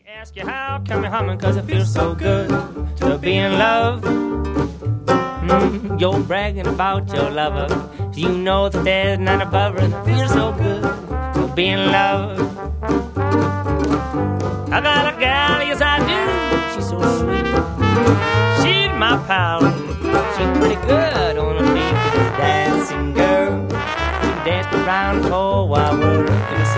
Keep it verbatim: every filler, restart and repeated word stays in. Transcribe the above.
Ask you how, come me humming, cause it feels so good to be in love. Mm, you're bragging about your lover. You know that there's none above her, and it feels so good to be in love. I got a gal, yes I do. She's so sweet. She's my pal. She's pretty good on her feet. Dancing girl. We danced around the whole wide world in a